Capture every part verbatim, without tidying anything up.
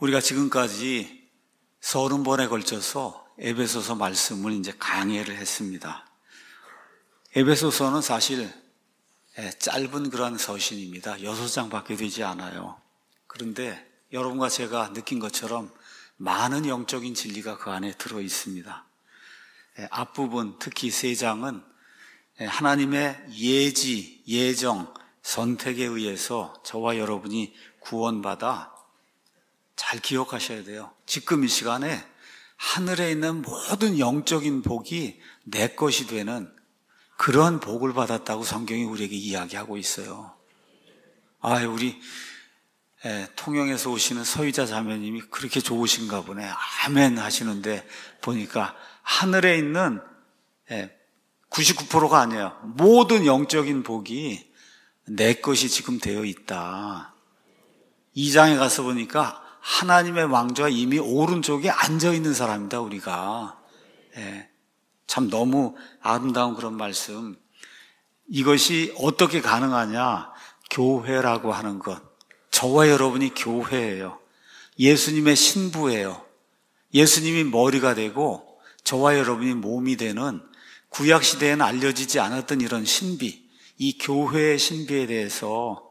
우리가 지금까지 서른 번에 걸쳐서 에베소서 말씀을 이제 강해를 했습니다. 에베소서는 사실 짧은 그러한 서신입니다. 여섯 장밖에 되지 않아요. 그런데 여러분과 제가 느낀 것처럼 많은 영적인 진리가 그 안에 들어 있습니다. 앞부분, 특히 세 장은 하나님의 예지, 예정, 선택에 의해서 저와 여러분이 구원받아 잘 기억하셔야 돼요. 지금 이 시간에 하늘에 있는 모든 영적인 복이 내 것이 되는 그런 복을 받았다고 성경이 우리에게 이야기하고 있어요. 아, 우리 예, 통영에서 오시는 서희자 자매님이 그렇게 좋으신가 보네. 아멘 하시는데 보니까 하늘에 있는 예, 구십구 퍼센트가 아니에요. 모든 영적인 복이 내 것이 지금 되어 있다. 이 장에 가서 보니까 하나님의 왕좌 이미 오른쪽에 앉아있는 사람이다, 우리가. 예, 참 너무 아름다운 그런 말씀. 이것이 어떻게 가능하냐? 교회라고 하는 것. 저와 여러분이 교회예요. 예수님의 신부예요. 예수님이 머리가 되고 저와 여러분이 몸이 되는 구약시대에는 알려지지 않았던 이런 신비, 이 교회의 신비에 대해서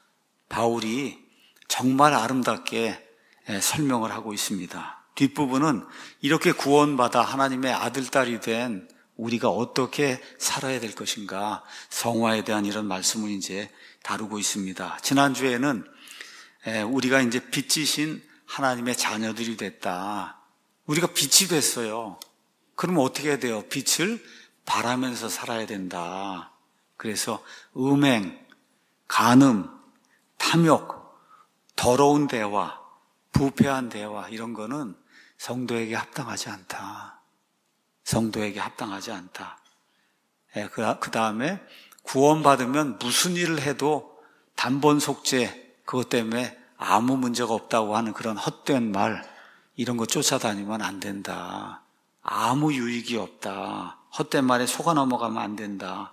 바울이 정말 아름답게 설명을 하고 있습니다. 뒷부분은 이렇게 구원받아 하나님의 아들, 딸이 된 우리가 어떻게 살아야 될 것인가, 성화에 대한 이런 말씀을 이제 다루고 있습니다. 지난주에는 우리가 이제 빛이신 하나님의 자녀들이 됐다. 우리가 빛이 됐어요. 그러면 어떻게 해야 돼요? 빛을 바라면서 살아야 된다. 그래서 음행, 간음, 탐욕, 더러운 대화, 부패한 대화 이런 거는 성도에게 합당하지 않다. 성도에게 합당하지 않다. 예, 그 다음에 구원받으면 무슨 일을 해도 단번 속죄 그것 때문에 아무 문제가 없다고 하는 그런 헛된 말 이런 거 쫓아다니면 안 된다. 아무 유익이 없다. 헛된 말에 속아 넘어가면 안 된다.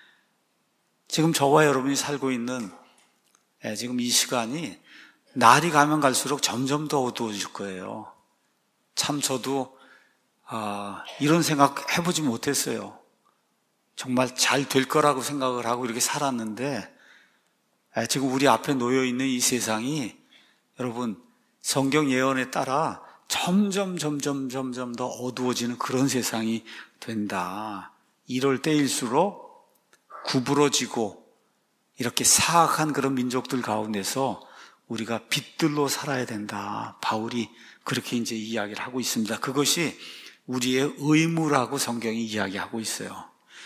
지금 저와 여러분이 살고 있는 예, 지금 이 시간이 날이 가면 갈수록 점점 더 어두워질 거예요. 참 저도 아, 이런 생각 해보지 못했어요. 정말 잘 될 거라고 생각을 하고 이렇게 살았는데 예, 지금 우리 앞에 놓여있는 이 세상이 여러분 성경 예언에 따라 점점 점점 점점 더 어두워지는 그런 세상이 된다. 이럴 때일수록 구부러지고 이렇게 사악한 그런 민족들 가운데서 우리가 빛들로 살아야 된다. 바울이 그렇게 이제 이야기를 하고 있습니다. 그것이 우리의 의무라고 성경이 이야기하고 있어요.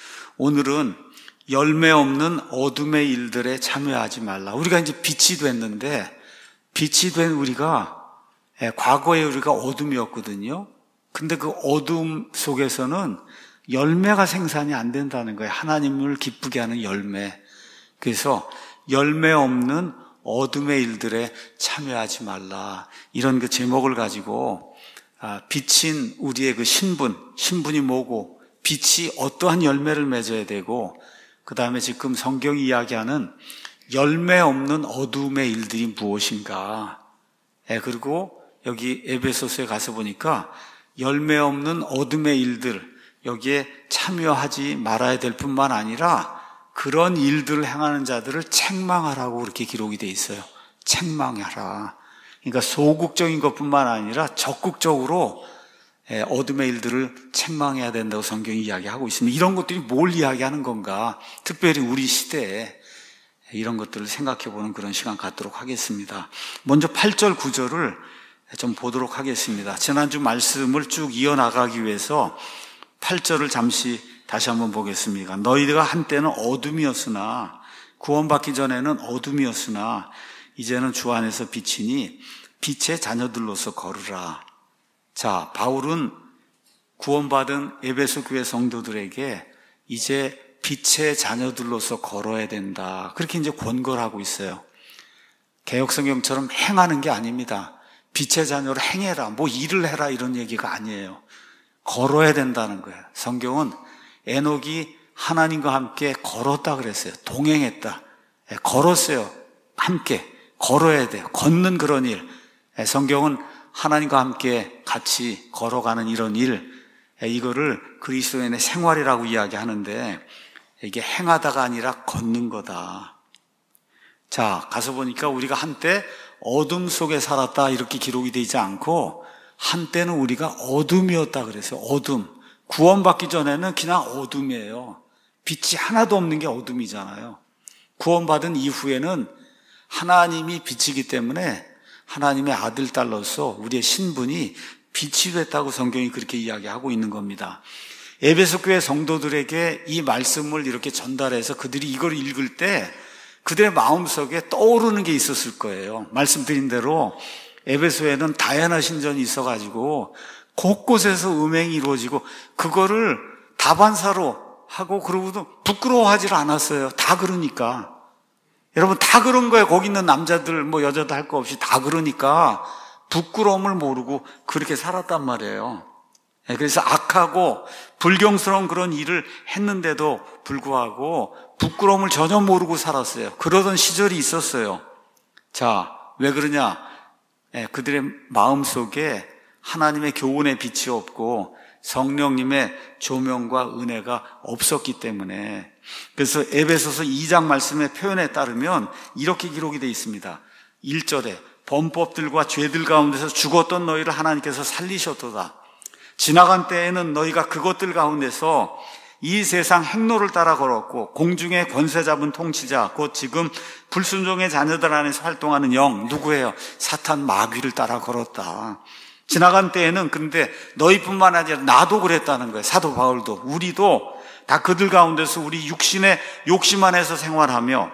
오늘은 열매 없는 어둠의 일들에 참여하지 말라. 우리가 이제 빛이 됐는데 빛이 된 우리가 과거에 우리가 어둠이었거든요. 근데 그 어둠 속에서는 열매가 생산이 안 된다는 거예요. 하나님을 기쁘게 하는 열매. 그래서 열매 없는 어둠의 일들에 참여하지 말라. 이런 그 제목을 가지고 빛인 우리의 그 신분, 신분이 뭐고 빛이 어떠한 열매를 맺어야 되고 그 다음에 지금 성경이 이야기하는 열매 없는 어둠의 일들이 무엇인가. 예, 그리고 여기 에베소서에 가서 보니까 열매 없는 어둠의 일들 여기에 참여하지 말아야 될 뿐만 아니라 그런 일들을 행하는 자들을 책망하라고 그렇게 기록이 돼 있어요. 책망하라. 그러니까 소극적인 것뿐만 아니라 적극적으로 어둠의 일들을 책망해야 된다고 성경이 이야기하고 있습니다. 이런 것들이 뭘 이야기하는 건가? 특별히 우리 시대에 이런 것들을 생각해보는 그런 시간 갖도록 하겠습니다. 먼저 팔 절, 구 절을 좀 보도록 하겠습니다. 지난주 말씀을 쭉 이어나가기 위해서 팔 절을 잠시 다시 한번 보겠습니다. 너희가 한때는 어둠이었으나 구원받기 전에는 어둠이었으나 이제는 주 안에서 빛이니 빛의 자녀들로서 걸으라. 자, 바울은 구원받은 에베소 교회 성도들에게 이제 빛의 자녀들로서 걸어야 된다. 그렇게 이제 권고를 하고 있어요. 개역성경처럼 행하는 게 아닙니다. 빛의 자녀로 행해라, 뭐 일을 해라 이런 얘기가 아니에요. 걸어야 된다는 거예요. 성경은 에녹이 하나님과 함께 걸었다 그랬어요. 동행했다. 걸었어요. 함께 걸어야 돼요. 걷는 그런 일. 성경은 하나님과 함께 같이 걸어가는 이런 일, 이거를 그리스도인의 생활이라고 이야기하는데 이게 행하다가 아니라 걷는 거다. 자, 가서 보니까 우리가 한때 어둠 속에 살았다 이렇게 기록이 되지 않고 한때는 우리가 어둠이었다 그래서 어둠. 구원받기 전에는 그냥 어둠이에요. 빛이 하나도 없는 게 어둠이잖아요. 구원받은 이후에는 하나님이 빛이기 때문에 하나님의 아들, 딸로서 우리의 신분이 빛이 됐다고 성경이 그렇게 이야기하고 있는 겁니다. 에베소 교회 성도들에게 이 말씀을 이렇게 전달해서 그들이 이걸 읽을 때 그들의 마음속에 떠오르는 게 있었을 거예요. 말씀드린 대로 에베소에는 다야나 신전이 있어가지고 곳곳에서 음행이 이루어지고 그거를 다반사로 하고 그러고도 부끄러워하지 않았어요. 다 그러니까. 여러분 다 그런 거예요. 거기 있는 남자들 뭐 여자도 할 거 없이 다 그러니까 부끄러움을 모르고 그렇게 살았단 말이에요. 그래서 악하고 불경스러운 그런 일을 했는데도 불구하고 부끄러움을 전혀 모르고 살았어요. 그러던 시절이 있었어요. 자, 왜 그러냐? 그들의 마음속에 하나님의 교훈의 빛이 없고 성령님의 조명과 은혜가 없었기 때문에. 그래서 에베소서 이 장 말씀의 표현에 따르면 이렇게 기록이 되어 있습니다. 일 절에 범법들과 죄들 가운데서 죽었던 너희를 하나님께서 살리셨도다. 지나간 때에는 너희가 그것들 가운데서 이 세상 행로를 따라 걸었고 공중의 권세 잡은 통치자 곧 지금 불순종의 자녀들 안에서 활동하는 영 누구예요? 사탄 마귀를 따라 걸었다. 지나간 때에는 근데 너희뿐만 아니라 나도 그랬다는 거예요. 사도 바울도 우리도 다 그들 가운데서 우리 육신의 욕심 안에서 생활하며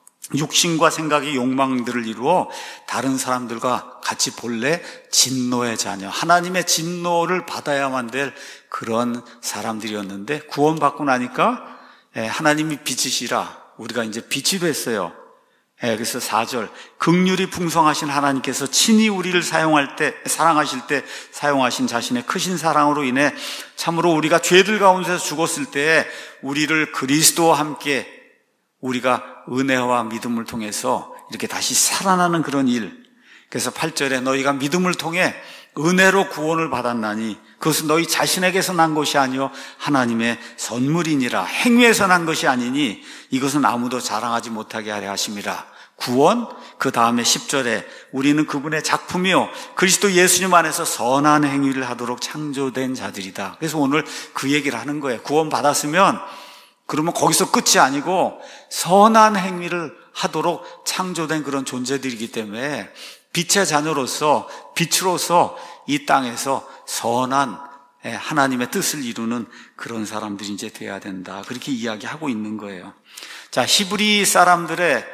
육신과 생각의 욕망들을 이루어 다른 사람들과 같이 본래 진노의 자녀, 하나님의 진노를 받아야만 될 그런 사람들이었는데 구원받고 나니까 하나님이 빛이시라 우리가 이제 빛이 됐어요. 그래서 사 절 긍휼이 풍성하신 하나님께서 친히 우리를 사용할 때 사랑하실 때 사용하신 자신의 크신 사랑으로 인해 참으로 우리가 죄들 가운데서 죽었을 때 우리를 그리스도와 함께 우리가 은혜와 믿음을 통해서 이렇게 다시 살아나는 그런 일. 그래서 팔 절에 너희가 믿음을 통해 은혜로 구원을 받았나니 그것은 너희 자신에게서 난 것이 아니요 하나님의 선물이니라. 행위에서 난 것이 아니니 이것은 아무도 자랑하지 못하게 하려 하심이라. 구원, 그 다음에 십 절에 우리는 그분의 작품이요 그리스도 예수님 안에서 선한 행위를 하도록 창조된 자들이다. 그래서 오늘 그 얘기를 하는 거예요. 구원 받았으면 그러면 거기서 끝이 아니고 선한 행위를 하도록 창조된 그런 존재들이기 때문에 빛의 자녀로서 빛으로서 이 땅에서 선한 하나님의 뜻을 이루는 그런 사람들이 이제 돼야 된다. 그렇게 이야기하고 있는 거예요. 자, 히브리 사람들의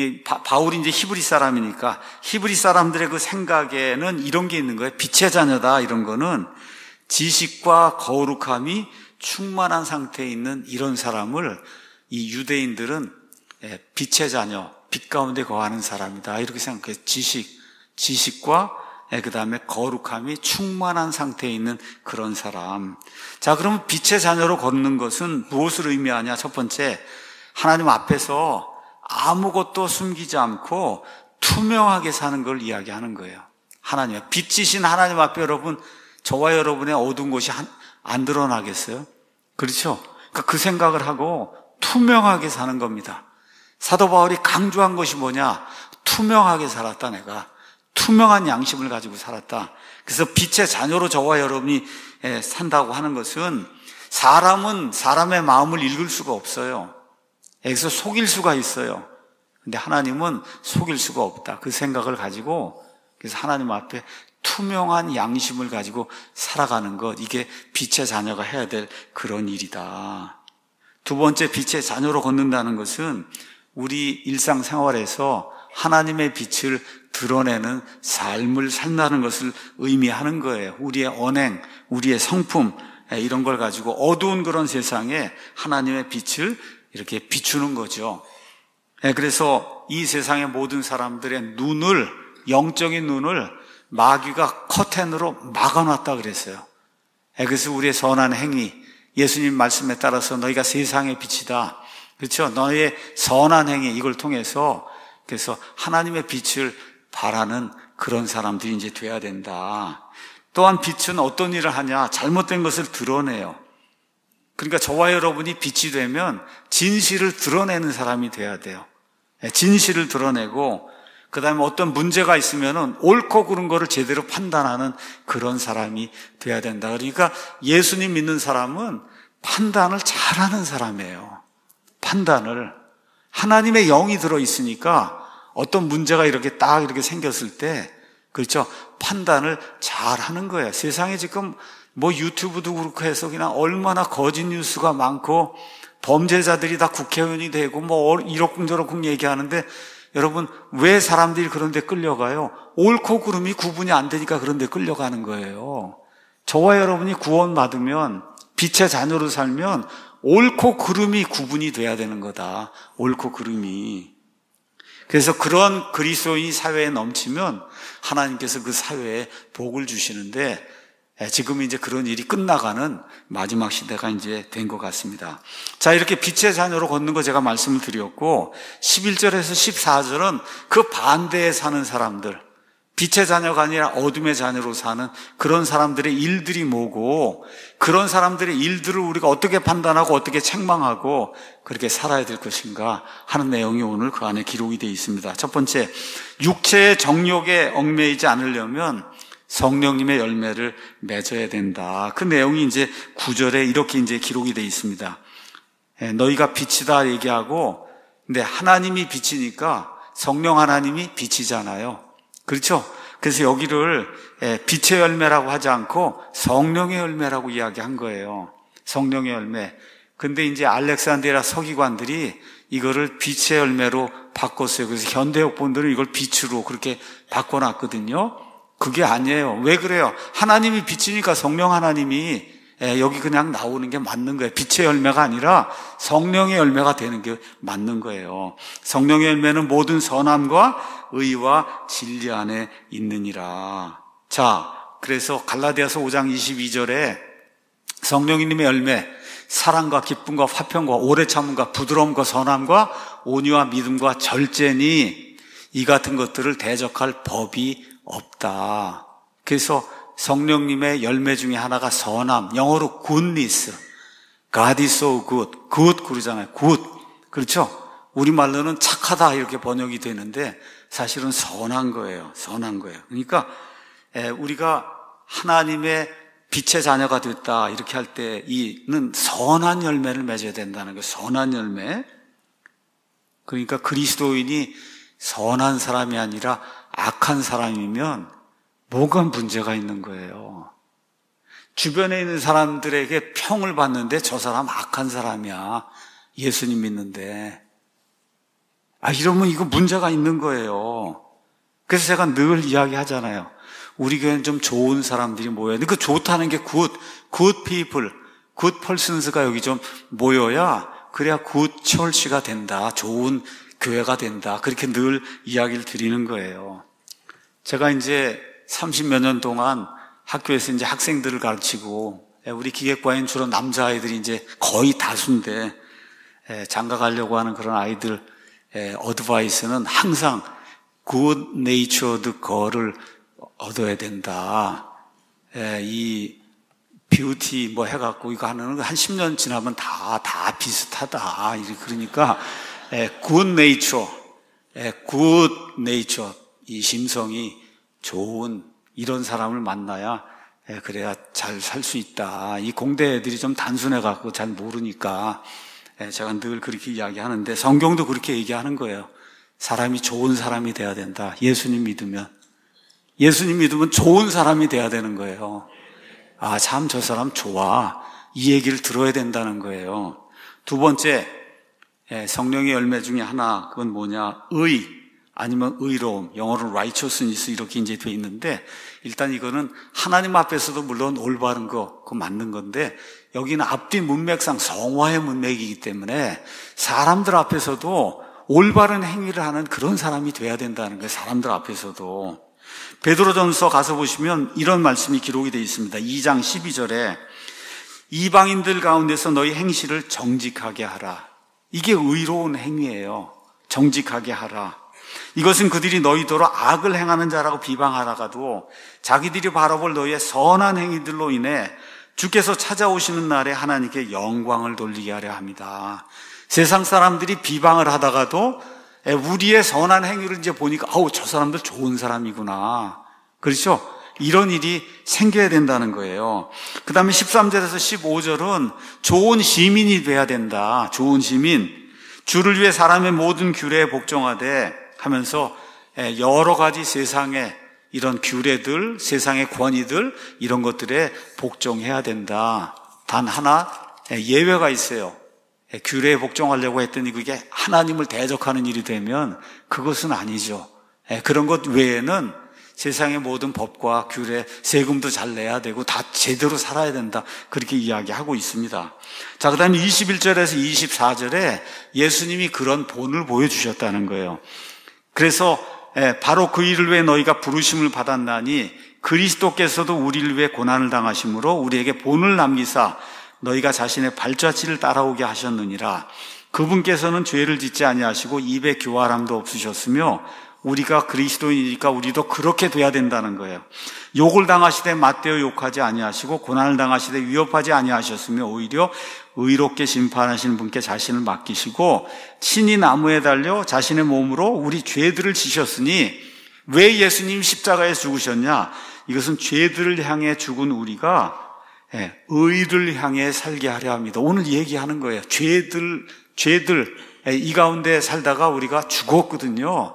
바울이 이제 히브리 사람이니까 히브리 사람들의 그 생각에는 이런 게 있는 거예요. 빛의 자녀다 이런 거는 지식과 거룩함이 충만한 상태에 있는 이런 사람을 이 유대인들은 빛의 자녀, 빛 가운데 거하는 사람이다 이렇게 생각해요. 지식, 지식과 그 다음에 거룩함이 충만한 상태에 있는 그런 사람. 자, 그러면 빛의 자녀로 걷는 것은 무엇을 의미하냐? 첫 번째, 하나님 앞에서 아무것도 숨기지 않고 투명하게 사는 걸 이야기하는 거예요. 하나님, 빛이신 하나님 앞에 여러분, 저와 여러분의 어두운 곳이 안 드러나겠어요? 그렇죠? 그러니까 그 생각을 하고 투명하게 사는 겁니다. 사도 바울이 강조한 것이 뭐냐? 투명하게 살았다, 내가. 투명한 양심을 가지고 살았다. 그래서 빛의 자녀로 저와 여러분이 산다고 하는 것은 사람은 사람의 마음을 읽을 수가 없어요. 여기서 속일 수가 있어요. 근데 하나님은 속일 수가 없다. 그 생각을 가지고 그래서 하나님 앞에 투명한 양심을 가지고 살아가는 것, 이게 빛의 자녀가 해야 될 그런 일이다. 두 번째, 빛의 자녀로 걷는다는 것은 우리 일상생활에서 하나님의 빛을 드러내는 삶을 산다는 것을 의미하는 거예요. 우리의 언행, 우리의 성품 이런 걸 가지고 어두운 그런 세상에 하나님의 빛을 이렇게 비추는 거죠. 그래서 이 세상의 모든 사람들의 눈을, 영적인 눈을 마귀가 커튼으로 막아놨다 그랬어요. 그래서 우리의 선한 행위, 예수님 말씀에 따라서 너희가 세상의 빛이다. 그렇죠? 너희의 선한 행위, 이걸 통해서 그래서 하나님의 빛을 바라는 그런 사람들이 이제 돼야 된다. 또한 빛은 어떤 일을 하냐? 잘못된 것을 드러내요. 그러니까 저와 여러분이 빛이 되면 진실을 드러내는 사람이 돼야 돼요. 진실을 드러내고 그 다음에 어떤 문제가 있으면은 옳고 그른 거를 제대로 판단하는 그런 사람이 돼야 된다. 그러니까 예수님 믿는 사람은 판단을 잘하는 사람이에요. 판단을. 하나님의 영이 들어있으니까 어떤 문제가 이렇게 딱 이렇게 생겼을 때, 그렇죠? 판단을 잘하는 거예요. 세상에 지금 뭐 유튜브도 그렇고 해서 그냥 얼마나 거짓 뉴스가 많고 범죄자들이 다 국회의원이 되고 뭐 이러쿵저러쿵 얘기하는데, 여러분 왜 사람들이 그런 데 끌려가요? 옳고 그름이 구분이 안 되니까 그런 데 끌려가는 거예요. 저와 여러분이 구원받으면 빛의 자녀로 살면 옳고 그름이 구분이 돼야 되는 거다. 옳고 그름이. 그래서 그런 그리스도인이 사회에 넘치면 하나님께서 그 사회에 복을 주시는데, 지금 이제 그런 일이 끝나가는 마지막 시대가 이제 된 것 같습니다. 자, 이렇게 빛의 자녀로 걷는 거 제가 말씀을 드렸고, 십일 절에서 십사 절은 그 반대에 사는 사람들, 빛의 자녀가 아니라 어둠의 자녀로 사는 그런 사람들의 일들이 뭐고, 그런 사람들의 일들을 우리가 어떻게 판단하고 어떻게 책망하고 그렇게 살아야 될 것인가 하는 내용이 오늘 그 안에 기록이 되어 있습니다. 첫 번째, 육체의 정욕에 얽매이지 않으려면 성령님의 열매를 맺어야 된다. 그 내용이 이제 구 절에 이렇게 이제 기록이 되어 있습니다. 너희가 빛이다 얘기하고, 근데 하나님이 빛이니까 성령 하나님이 빛이잖아요. 그렇죠? 그래서 여기를 빛의 열매라고 하지 않고 성령의 열매라고 이야기한 거예요. 성령의 열매. 근데 이제 알렉산드리아 서기관들이 이거를 빛의 열매로 바꿨어요. 그래서 현대역본들은 이걸 빛으로 그렇게 바꿔놨거든요. 그게 아니에요. 왜 그래요? 하나님이 빛이니까 성령 하나님이 여기 그냥 나오는 게 맞는 거예요. 빛의 열매가 아니라 성령의 열매가 되는 게 맞는 거예요. 성령의 열매는 모든 선함과 의와 진리 안에 있느니라. 자, 그래서 갈라디아서 오 장 이십이 절에 성령님의 열매, 사랑과 기쁨과 화평과 오래 참음과 부드러움과 선함과 온유와 믿음과 절제니 이 같은 것들을 대적할 법이 없다. 그래서 성령님의 열매 중에 하나가 선함, 영어로 goodness. God is so good. good 그러잖아요. good. 그렇죠? 우리말로는 착하다 이렇게 번역이 되는데 사실은 선한 거예요. 선한 거예요. 그러니까 우리가 하나님의 빛의 자녀가 됐다 이렇게 할 때 이는 선한 열매를 맺어야 된다는 거예요. 선한 열매. 그러니까 그리스도인이 선한 사람이 아니라 악한 사람이면 뭐가 문제가 있는 거예요. 주변에 있는 사람들에게 평을 받는데 저 사람 악한 사람이야. 예수님 믿는데. 아, 이러면 이거 문제가 있는 거예요. 그래서 제가 늘 이야기하잖아요. 우리 교회는 좀 좋은 사람들이 모여야 돼. 그 좋다는 게 good, good people, good persons가 여기 좀 모여야 그래야 good church가 된다. 좋은 교회가 된다. 그렇게 늘 이야기를 드리는 거예요. 제가 이제 삼십몇 년 동안 학교에서 이제 학생들을 가르치고, 우리 기계과에는 주로 남자아이들이 이제 거의 다수인데, 장가 가려고 하는 그런 아이들 어드바이스는 항상 good natured girl을 얻어야 된다. 이 뷰티 뭐 해갖고 이거 하는 한 십 년 지나면 다, 다 비슷하다. 그러니까 good nature, good nature, 이 심성이 좋은 이런 사람을 만나야 그래야 잘 살 수 있다. 이 공대 애들이 좀 단순해갖고 잘 모르니까 제가 늘 그렇게 이야기하는데 성경도 그렇게 얘기하는 거예요. 사람이 좋은 사람이 돼야 된다. 예수님 믿으면. 예수님 믿으면 좋은 사람이 돼야 되는 거예요. 아, 참 저 사람 좋아. 이 얘기를 들어야 된다는 거예요. 두 번째, 성령의 열매 중에 하나, 그건 뭐냐? 의, 아니면 의로움, 영어로 righteousness 이렇게 이제 돼 있는데, 일단 이거는 하나님 앞에서도 물론 올바른 거, 그거 맞는 건데, 여기는 앞뒤 문맥상 성화의 문맥이기 때문에 사람들 앞에서도 올바른 행위를 하는 그런 사람이 돼야 된다는 거예요. 사람들 앞에서도. 베드로전서 가서 보시면 이런 말씀이 기록이 되어 있습니다. 이 장 십이 절에 이방인들 가운데서 너희 행실을 정직하게 하라. 이게 의로운 행위예요. 정직하게 하라. 이것은 그들이 너희더러 악을 행하는 자라고 비방하다가도 자기들이 바라볼 너희의 선한 행위들로 인해 주께서 찾아오시는 날에 하나님께 영광을 돌리게 하려 합니다. 세상 사람들이 비방을 하다가도 우리의 선한 행위를 이제 보니까 아우 저 사람들 좋은 사람이구나. 그렇죠? 이런 일이 생겨야 된다는 거예요. 그 다음에 십삼 절에서 십오 절은 좋은 시민이 돼야 된다. 좋은 시민. 주를 위해 사람의 모든 규례에 복종하되 하면서 여러 가지 세상의 이런 규례들, 세상의 권위들 이런 것들에 복종해야 된다. 단 하나 예외가 있어요. 규례에 복종하려고 했더니 그게 하나님을 대적하는 일이 되면 그것은 아니죠. 그런 것 외에는 세상의 모든 법과 규례, 세금도 잘 내야 되고 다 제대로 살아야 된다. 그렇게 이야기하고 있습니다. 자, 그 다음에 이십일 절에서 이십사 절에 예수님이 그런 본을 보여주셨다는 거예요. 그래서 바로 그 일을 위해 너희가 부르심을 받았나니 그리스도께서도 우리를 위해 고난을 당하심으로 우리에게 본을 남기사 너희가 자신의 발자취를 따라오게 하셨느니라. 그분께서는 죄를 짓지 아니하시고 입에 교활함도 없으셨으며 우리가 그리스도인이니까 우리도 그렇게 돼야 된다는 거예요. 욕을 당하시되 맞대어 욕하지 아니하시고 고난을 당하시되 위협하지 아니하셨으며 오히려 의롭게 심판하시는 분께 자신을 맡기시고 친히 나무에 달려 자신의 몸으로 우리 죄들을 지셨으니 왜 예수님 십자가에 죽으셨냐? 이것은 죄들을 향해 죽은 우리가 의를 향해 살게 하려 합니다. 오늘 얘기하는 거예요. 죄들, 죄들 이 가운데 살다가 우리가 죽었거든요.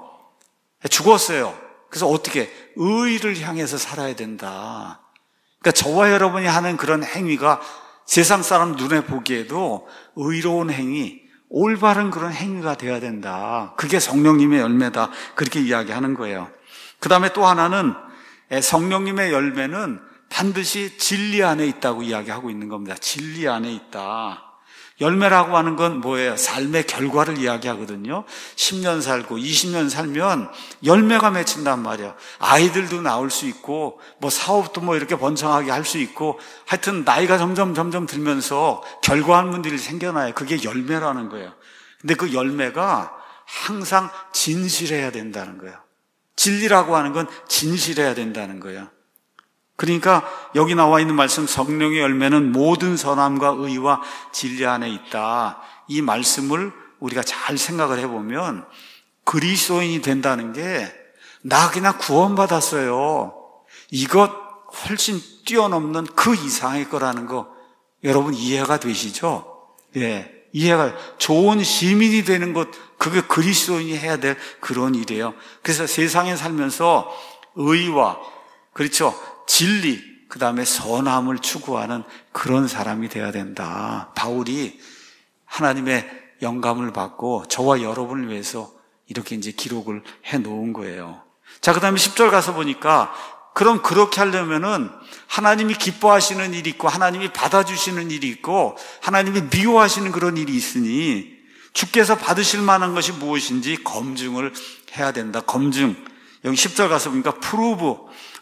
죽었어요. 그래서 어떻게? 의를 향해서 살아야 된다. 그러니까 저와 여러분이 하는 그런 행위가 세상 사람 눈에 보기에도 의로운 행위, 올바른 그런 행위가 되어야 된다. 그게 성령님의 열매다. 그렇게 이야기하는 거예요. 그 다음에 또 하나는 성령님의 열매는 반드시 진리 안에 있다고 이야기하고 있는 겁니다. 진리 안에 있다. 열매라고 하는 건 뭐예요? 삶의 결과를 이야기하거든요. 십 년 살고 이십 년 살면 열매가 맺힌단 말이에요. 아이들도 나올 수 있고 뭐 사업도 뭐 이렇게 번창하게 할 수 있고 하여튼 나이가 점점 점점 들면서 결과물들이 생겨나요. 그게 열매라는 거예요. 근데 그 열매가 항상 진실해야 된다는 거예요. 진리라고 하는 건 진실해야 된다는 거예요. 그러니까 여기 나와 있는 말씀 성령의 열매는 모든 선함과 의와 진리 안에 있다. 이 말씀을 우리가 잘 생각을 해보면 그리스도인이 된다는 게 나 그냥 구원받았어요. 이것 훨씬 뛰어넘는 그 이상의 거라는 거 여러분 이해가 되시죠? 예, 이해가 좋은 시민이 되는 것 그게 그리스도인이 해야 될 그런 일이에요. 그래서 세상에 살면서 의와 그렇죠. 진리, 그 다음에 선함을 추구하는 그런 사람이 되어야 된다. 바울이 하나님의 영감을 받고 저와 여러분을 위해서 이렇게 이제 기록을 해 놓은 거예요. 자, 그 다음에 십 절 가서 보니까 그럼 그렇게 하려면은 하나님이 기뻐하시는 일이 있고 하나님이 받아주시는 일이 있고 하나님이 미워하시는 그런 일이 있으니 주께서 받으실 만한 것이 무엇인지 검증을 해야 된다. 검증. 여기 십 절 가서 보니까 프루브.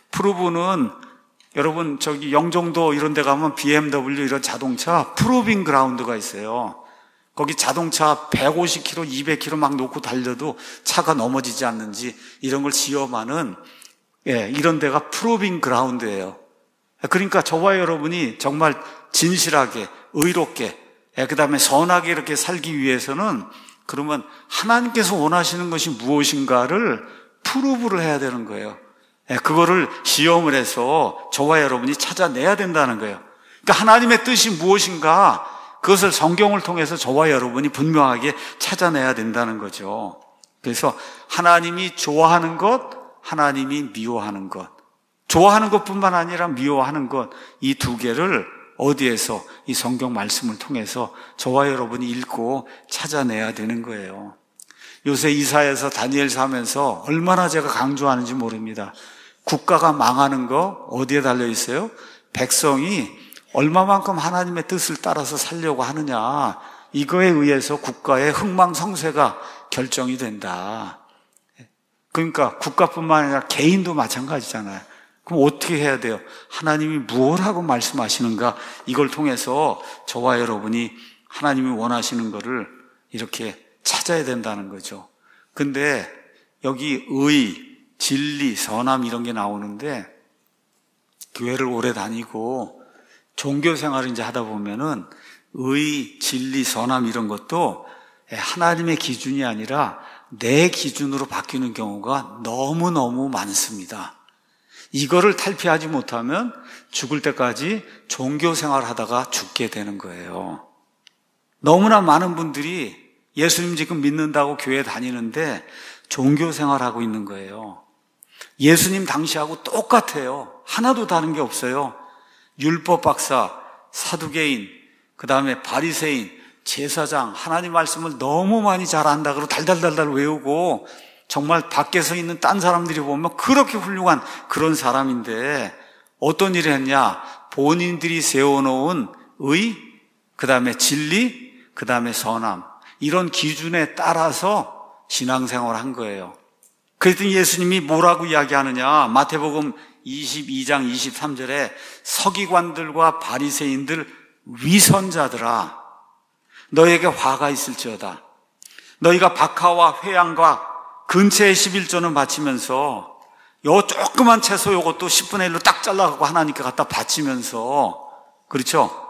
프루브는 여러분 저기 영종도 이런 데 가면 비엠더블유 이런 자동차 프루빙 그라운드가 있어요. 거기 자동차 백오십 킬로미터, 이백 킬로미터 막 놓고 달려도 차가 넘어지지 않는지 이런 걸 시험하는 예, 이런 데가 프루빙 그라운드예요. 그러니까 저와 여러분이 정말 진실하게 의롭게 예, 그다음에 선하게 이렇게 살기 위해서는 그러면 하나님께서 원하시는 것이 무엇인가를 프루브를 해야 되는 거예요. 그거를 시험을 해서 저와 여러분이 찾아내야 된다는 거예요. 그러니까 하나님의 뜻이 무엇인가 그것을 성경을 통해서 저와 여러분이 분명하게 찾아내야 된다는 거죠. 그래서 하나님이 좋아하는 것, 하나님이 미워하는 것, 좋아하는 것뿐만 아니라 미워하는 것, 이 두 개를 어디에서 이 성경 말씀을 통해서 저와 여러분이 읽고 찾아내야 되는 거예요. 요새 이사야서 다니엘서 하면서 얼마나 제가 강조하는지 모릅니다. 국가가 망하는 거 어디에 달려 있어요? 백성이 얼마만큼 하나님의 뜻을 따라서 살려고 하느냐, 이거에 의해서 국가의 흥망성쇠가 결정이 된다. 그러니까 국가뿐만 아니라 개인도 마찬가지잖아요. 그럼 어떻게 해야 돼요? 하나님이 무엇 하고 말씀하시는가, 이걸 통해서 저와 여러분이 하나님이 원하시는 거를 이렇게 찾아야 된다는 거죠. 근데 여기 의, 진리, 선함 이런 게 나오는데 교회를 오래 다니고 종교 생활을 이제 하다 보면은 의, 진리, 선함 이런 것도 하나님의 기준이 아니라 내 기준으로 바뀌는 경우가 너무너무 많습니다. 이거를 탈피하지 못하면 죽을 때까지 종교 생활을 하다가 죽게 되는 거예요. 너무나 많은 분들이 예수님 지금 믿는다고 교회 다니는데 종교 생활하고 있는 거예요. 예수님 당시하고 똑같아요. 하나도 다른 게 없어요. 율법 박사, 사두개인, 그 다음에 바리새인, 제사장, 하나님 말씀을 너무 많이 잘 안다 그러고 달달달달 외우고 정말 밖에서 있는 딴 사람들이 보면 그렇게 훌륭한 그런 사람인데 어떤 일을 했냐? 본인들이 세워놓은 의, 그 다음에 진리, 그 다음에 선함 이런 기준에 따라서 신앙생활을 한 거예요. 그랬더니 예수님이 뭐라고 이야기하느냐? 마태복음 이십이 장 이십삼 절에 서기관들과 바리새인들 위선자들아 너에게 화가 있을지어다. 너희가 박하와 회양과 근처에 십일조는 바치면서 요 조그만 채소 요것도 십분의 일로 딱 잘라갖고 하나님께 갖다 바치면서 그렇죠?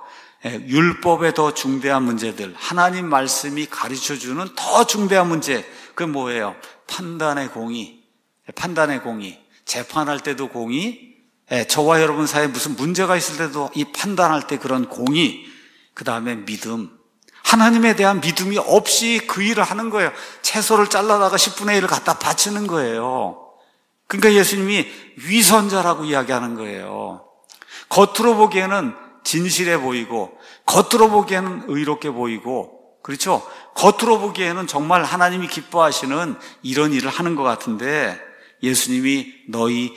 율법의 더 중대한 문제들, 하나님 말씀이 가르쳐주는 더 중대한 문제, 그게 뭐예요? 판단의 공의, 판단의 공의, 재판할 때도 공의, 저와 여러분 사이에 무슨 문제가 있을 때도 이 판단할 때 그런 공의, 그 다음에 믿음, 하나님에 대한 믿음이 없이 그 일을 하는 거예요. 채소를 잘라다가 십분의 일을 갖다 바치는 거예요. 그러니까 예수님이 위선자라고 이야기하는 거예요. 겉으로 보기에는 진실해 보이고 겉으로 보기에는 의롭게 보이고 그렇죠? 겉으로 보기에는 정말 하나님이 기뻐하시는 이런 일을 하는 것 같은데 예수님이 너희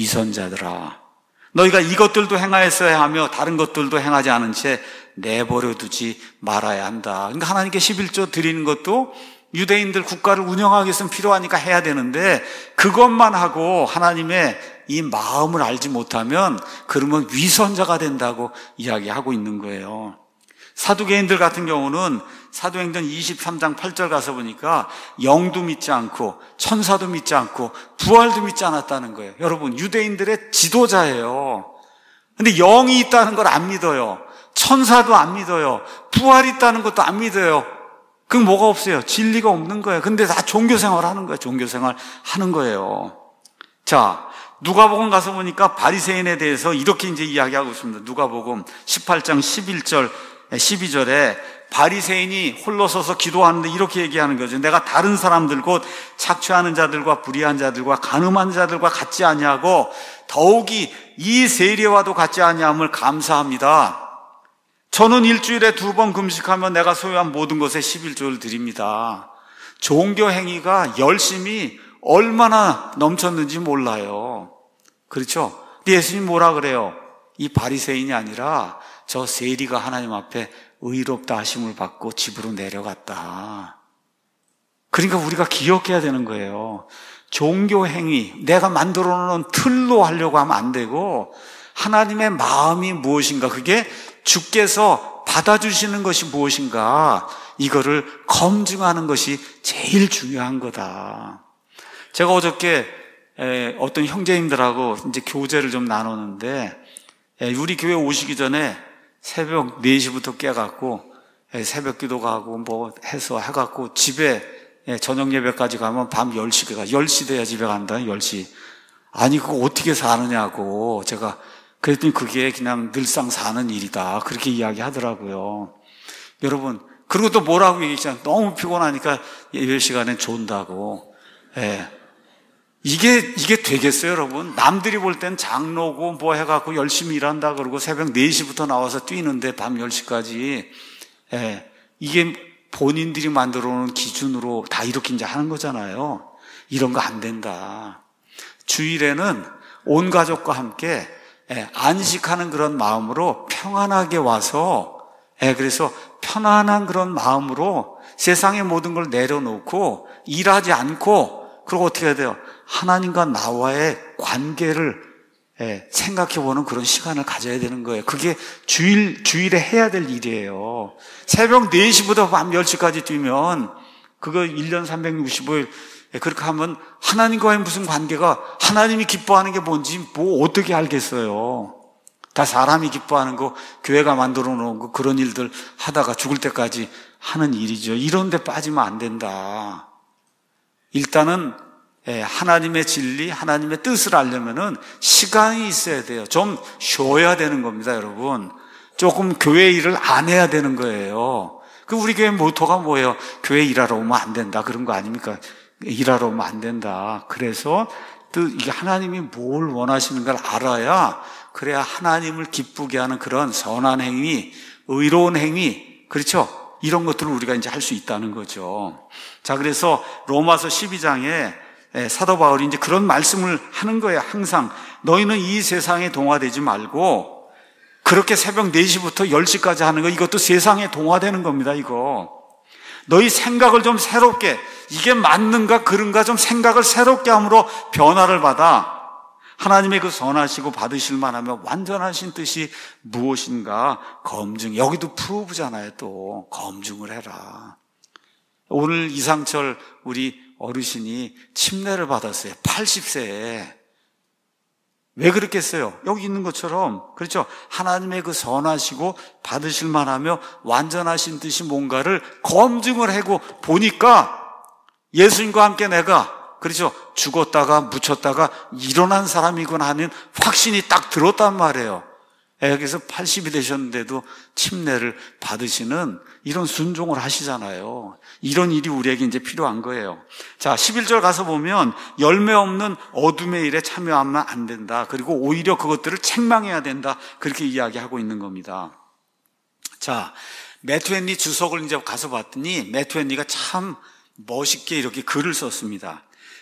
위선자들아 너희가 이것들도 행하였어야 하며 다른 것들도 행하지 않은 채 내버려 두지 말아야 한다. 그러니까 하나님께 십일조 드리는 것도 유대인들 국가를 운영하기 위해서는 필요하니까 해야 되는데 그것만 하고 하나님의 이 마음을 알지 못하면 그러면 위선자가 된다고 이야기하고 있는 거예요. 사두개인들 같은 경우는 사도행전 이십삼 장 팔 절 가서 보니까 영도 믿지 않고 천사도 믿지 않고 부활도 믿지 않았다는 거예요. 여러분 유대인들의 지도자예요. 근데 영이 있다는 걸 안 믿어요. 천사도 안 믿어요. 부활이 있다는 것도 안 믿어요. 그럼 뭐가 없어요? 진리가 없는 거예요. 근데 다 종교생활 하는 거예요. 종교생활 하는 거예요. 자, 누가복음 가서 보니까 바리새인에 대해서 이렇게 이제 이야기하고 있습니다. 누가복음 십팔 장 십일 절, 십이 절에 바리새인이 홀로 서서 기도하는데 이렇게 얘기하는 거죠. 내가 다른 사람들 곧 착취하는 자들과 불의한 자들과 간음한 자들과 같지 아니하고 더욱이 이 세리와도 같지 아니함을 감사합니다. 저는 일주일에 두 번 금식하면 내가 소유한 모든 것에 십일조를 드립니다. 종교 행위가 열심히 얼마나 넘쳤는지 몰라요. 그렇죠? 근데 예수님 뭐라 그래요? 이 바리새인이 아니라 저 세리가 하나님 앞에 의롭다 하심을 받고 집으로 내려갔다. 그러니까 우리가 기억해야 되는 거예요. 종교 행위, 내가 만들어 놓은 틀로 하려고 하면 안 되고 하나님의 마음이 무엇인가, 그게 주께서 받아주시는 것이 무엇인가, 이거를 검증하는 것이 제일 중요한 거다. 제가 어저께 어떤 형제님들하고 이제 교제를 좀 나누는데 우리 교회 오시기 전에 새벽 네 시부터 깨갖고 새벽 기도 가고 뭐 해서 해갖고 집에 저녁 예배까지 가면 밤 열 시가 가. 열 시 돼야 집에 간다. 열 시. 아니 그거 어떻게 사느냐고 제가 그랬더니 그게 그냥 늘상 사는 일이다. 그렇게 이야기하더라고요. 여러분, 그리고 또 뭐라고 얘기했잖아요. 너무 피곤하니까 예배 시간에 존다고. 예. 이게, 이게 되겠어요, 여러분? 남들이 볼 땐 장로고 뭐 해갖고 열심히 일한다 그러고 새벽 네 시부터 나와서 뛰는데 밤 열 시까지. 예. 이게 본인들이 만들어 놓은 기준으로 다 이렇게 이제 하는 거잖아요. 이런 거 안 된다. 주일에는 온 가족과 함께 예, 안식하는 그런 마음으로 평안하게 와서, 예, 그래서 편안한 그런 마음으로 세상의 모든 걸 내려놓고 일하지 않고, 그리고 어떻게 해야 돼요? 하나님과 나와의 관계를 예, 생각해보는 그런 시간을 가져야 되는 거예요. 그게 주일, 주일에 해야 될 일이에요. 새벽 네 시부터 밤 열 시까지 뛰면 그거 일 년 삼백육십오 일 그렇게 하면 하나님과의 무슨 관계가, 하나님이 기뻐하는 게 뭔지 뭐 어떻게 알겠어요. 다 사람이 기뻐하는 거, 교회가 만들어 놓은 거, 그런 일들 하다가 죽을 때까지 하는 일이죠. 이런 데 빠지면 안 된다. 일단은 하나님의 진리, 하나님의 뜻을 알려면은 시간이 있어야 돼요. 좀 쉬어야 되는 겁니다, 여러분. 조금 교회 일을 안 해야 되는 거예요. 그 우리 교회 모토가 뭐예요? 교회 일하러 오면 안 된다, 그런 거 아닙니까? 일하러 오면 안 된다. 그래서 또 이게 하나님이 뭘 원하시는 걸 알아야, 그래야 하나님을 기쁘게 하는 그런 선한 행위, 의로운 행위, 그렇죠? 이런 것들을 우리가 이제 할 수 있다는 거죠. 자, 그래서 로마서 십이 장에 사도 바울이 이제 그런 말씀을 하는 거예요. 항상 너희는 이 세상에 동화되지 말고, 그렇게 새벽 네 시부터 열 시까지 하는 거, 이것도 세상에 동화되는 겁니다. 이거 너희 생각을 좀 새롭게, 이게 맞는가 그런가 좀 생각을 새롭게 함으로 변화를 받아 하나님의 그 선하시고 받으실 만하며 완전하신 뜻이 무엇인가 검증. 여기도 프로브잖아요. 또 검증을 해라. 오늘 이상철 우리 어르신이 침례를 받았어요. 팔십 세에. 왜 그렇겠어요? 여기 있는 것처럼, 그렇죠? 하나님의 그 선하시고 받으실 만하며 완전하신 뜻이 뭔가를 검증을 하고 보니까 예수님과 함께 내가, 그렇죠, 죽었다가 묻혔다가 일어난 사람이구나 하는 확신이 딱 들었단 말이에요. 여기서 팔십이 되셨는데도 침례를 받으시는 이런 순종을 하시잖아요. 이런 일이 우리에게 이제 필요한 거예요. 자, 십일 절 가서 보면 열매 없는 어둠의 일에 참여하면 안 된다. 그리고 오히려 그것들을 책망해야 된다. 그렇게 이야기하고 있는 겁니다. 자, 매튜 헨리 주석을 이제 가서 봤더니 매튜 헨리가 참 멋있게 이렇게 글을 썼습니다.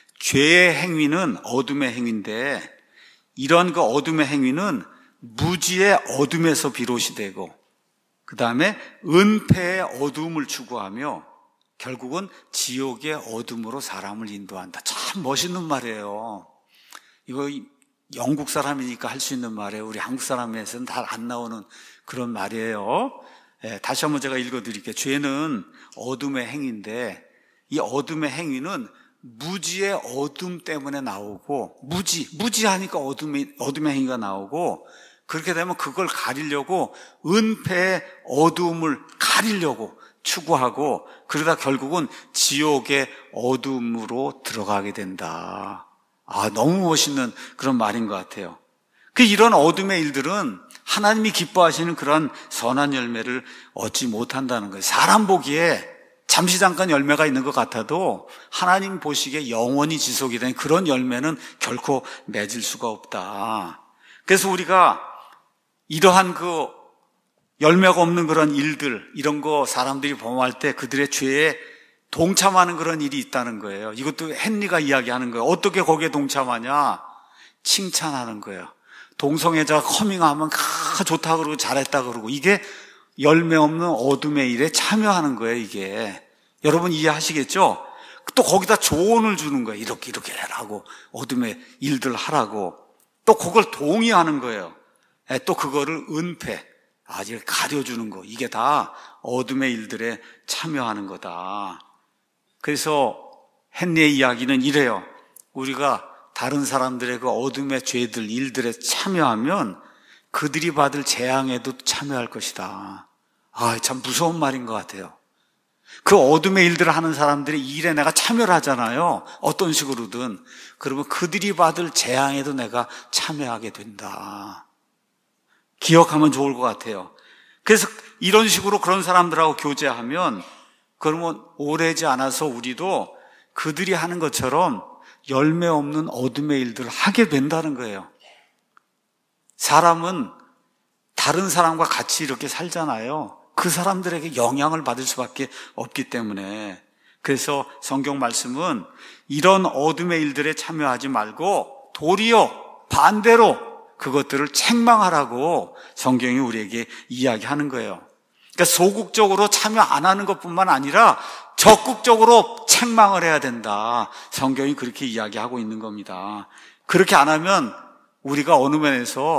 죄의 행위는 어둠의 행위인데, 이런 그 어둠의 행위는 무지의 어둠에서 비롯이 되고, 그 다음에 은폐의 어둠을 추구하며 결국은 지옥의 어둠으로 사람을 인도한다. 참 멋있는 말이에요. 이거 영국 사람이니까 할 수 있는 말이에요. 우리 한국 사람에서는 잘 안 나오는 그런 말이에요. 예, 다시 한번 제가 읽어드릴게요. 죄는 어둠의 행위인데, 이 어둠의 행위는 무지의 어둠 때문에 나오고, 무지, 무지하니까 어둠의, 어둠의 행위가 나오고, 그렇게 되면 그걸 가리려고 은폐의 어둠을 가리려고 추구하고, 그러다 결국은 지옥의 어둠으로 들어가게 된다. 아, 너무 멋있는 그런 말인 것 같아요. 그 이런 어둠의 일들은 하나님이 기뻐하시는 그런 선한 열매를 얻지 못한다는 거예요. 사람 보기에 잠시 잠깐 열매가 있는 것 같아도 하나님 보시기에 영원히 지속이 된 그런 열매는 결코 맺을 수가 없다. 그래서 우리가 이러한 그 열매가 없는 그런 일들, 이런 거 사람들이 범할 때 그들의 죄에 동참하는 그런 일이 있다는 거예요. 이것도 헨리가 이야기하는 거예요. 어떻게 거기에 동참하냐? 칭찬하는 거예요. 동성애자가 커밍하면 아, 좋다 그러고 잘했다 그러고, 이게 열매 없는 어둠의 일에 참여하는 거예요, 이게. 여러분 이해하시겠죠? 또 거기다 조언을 주는 거예요. 이렇게 이렇게 해라고, 어둠의 일들 하라고. 또 그걸 동의하는 거예요. 또 그거를 은폐, 아직 가려주는 거, 이게 다 어둠의 일들에 참여하는 거다. 그래서 헨리의 이야기는 이래요. 우리가 다른 사람들의 그 어둠의 죄들, 일들에 참여하면 그들이 받을 재앙에도 참여할 것이다. 아, 참 무서운 말인 것 같아요. 그 어둠의 일들을 하는 사람들이 이 일에 내가 참여를 하잖아요. 어떤 식으로든. 그러면 그들이 받을 재앙에도 내가 참여하게 된다. 기억하면 좋을 것 같아요. 그래서 이런 식으로 그런 사람들하고 교제하면, 그러면 오래지 않아서 우리도 그들이 하는 것처럼 열매 없는 어둠의 일들을 하게 된다는 거예요. 사람은 다른 사람과 같이 이렇게 살잖아요. 그 사람들에게 영향을 받을 수밖에 없기 때문에. 그래서 성경 말씀은 이런 어둠의 일들에 참여하지 말고 도리어 반대로 그것들을 책망하라고 성경이 우리에게 이야기하는 거예요. 그러니까 소극적으로 참여 안 하는 것뿐만 아니라 적극적으로 책망을 해야 된다. 성경이 그렇게 이야기하고 있는 겁니다. 그렇게 안 하면 우리가 어느 면에서